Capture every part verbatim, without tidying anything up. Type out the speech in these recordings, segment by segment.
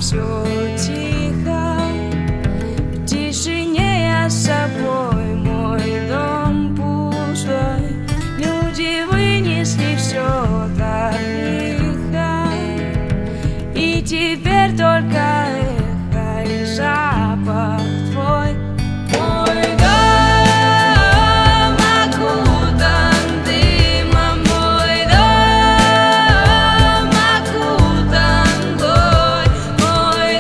все тихо. В тишине я с собой, мой дом пустой. Люди вынесли все так лихо, и теперь только эхо и запах твой. Мой дом окутан дымом, мой дом окутан мглой, мой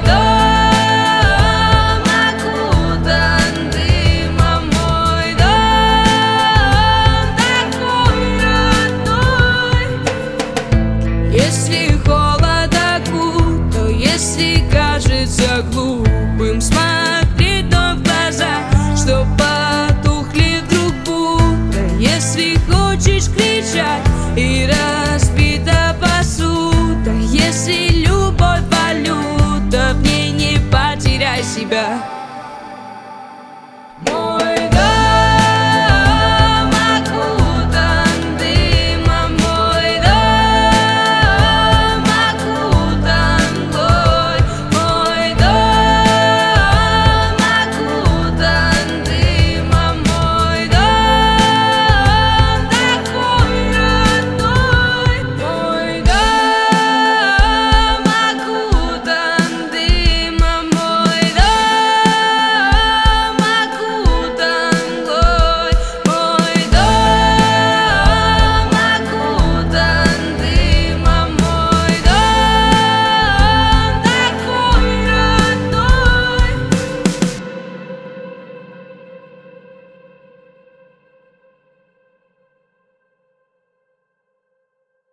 дом окутан дымом, мой дом такой родной. Если холод окутал, если кажется глупым смотреть вновь в глаза, что потухли вдруг будто. Если хочешь кричать и разбита посуда, если любовь валюта, в ней не потеряй себя.